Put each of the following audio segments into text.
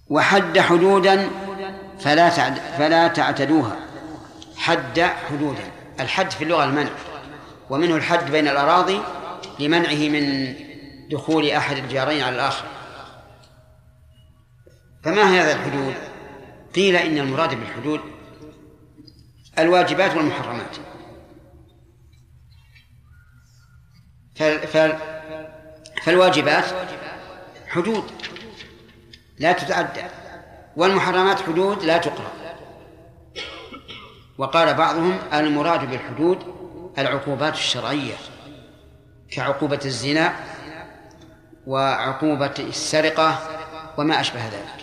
وحد حدودا فلا تعتدوها. حد حدودا، الحد في اللغة المنع، ومنه الحد بين الأراضي لمنعه من دخول أحد الجارين على الآخر. فما هي هذا الحدود؟ قيل إن المراد بالحدود الواجبات والمحرمات. فالواجبات حدود لا تتعدى، والمحرمات حدود لا تقرأ. وقال بعضهم المراد بالحدود العقوبات الشرعية كعقوبة الزنا وعقوبة السرقة وما أشبه ذلك.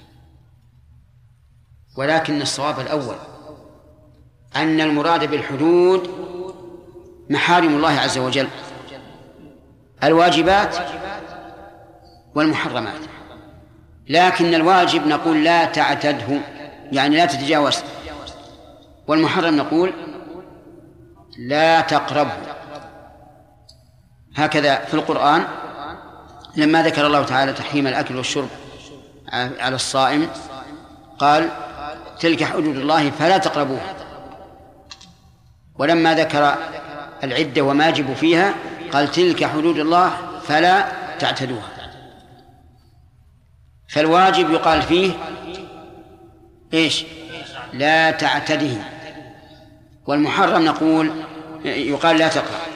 ولكن الصواب الأول أن المراد بالحدود محارم الله عز وجل، الواجبات والمحرمات. لكن الواجب نقول لا تعتده، يعني لا تتجاوز، والمحرم نقول لا تقربه. هكذا في القرآن لما ذكر الله تعالى تحريم الأكل والشرب على الصائم قال تلك حدود الله فلا تقربوها، ولما ذكر العدة وما يجب فيها قال تلك حدود الله فلا تعتدوها. فالواجب يقال فيه إيش؟ لا تعتده، والمحرم نقول يقال لا تقرأ.